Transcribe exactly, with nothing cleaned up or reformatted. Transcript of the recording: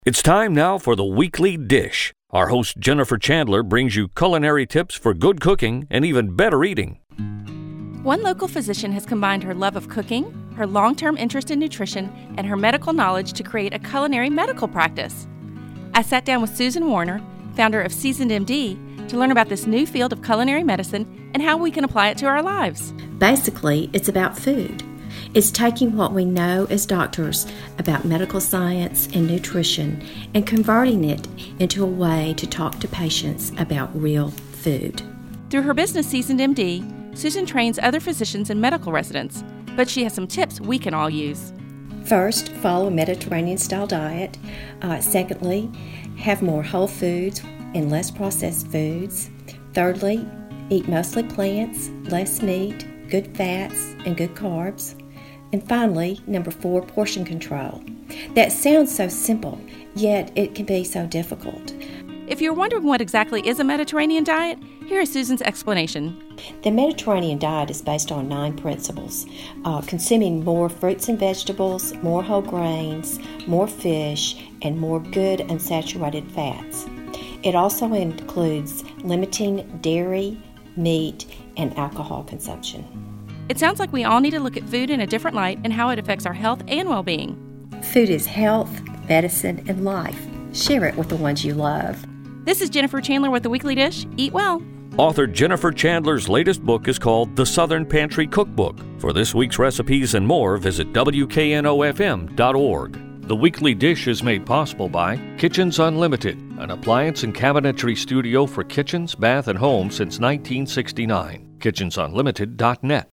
It's time now for the Weekly Dish. Our host Jennifer Chandler brings you culinary tips for good cooking and even better eating. One local physician has combined her love of cooking, her long-term interest in nutrition, and her medical knowledge to create a culinary medical practice. I sat down with Susan Warner, founder of Seasoned M D, to learn about this new field of culinary medicine and how we can apply it to our lives. Basically, it's about food. It's taking what we know as doctors about medical science and nutrition and converting it into a way to talk to patients about real food. Through her business Seasoned M D, Susan trains other physicians and medical residents, but she has some tips we can all use. First, follow a Mediterranean-style diet. Uh, secondly, have more whole foods and less processed foods. Thirdly, eat mostly plants, less meat, good fats, and good carbs. And finally, number four, portion control. That sounds so simple, yet it can be so difficult. If you're wondering what exactly is a Mediterranean diet, here is Susan's explanation. The Mediterranean diet is based on nine principles. Uh, consuming more fruits and vegetables, more whole grains, more fish, and more good unsaturated fats. It also includes limiting dairy, meat, and alcohol consumption. It sounds like we all need to look at food in a different light and how it affects our health and well-being. Food is health, medicine, and life. Share it with the ones you love. This is Jennifer Chandler with the Weekly Dish. Eat well. Author Jennifer Chandler's latest book is called The Southern Pantry Cookbook. For this week's recipes and more, visit W K N O F M dot org. The Weekly Dish is made possible by Kitchens Unlimited, an appliance and cabinetry studio for kitchens, bath, and home since nineteen sixty-nine. kitchens unlimited dot net.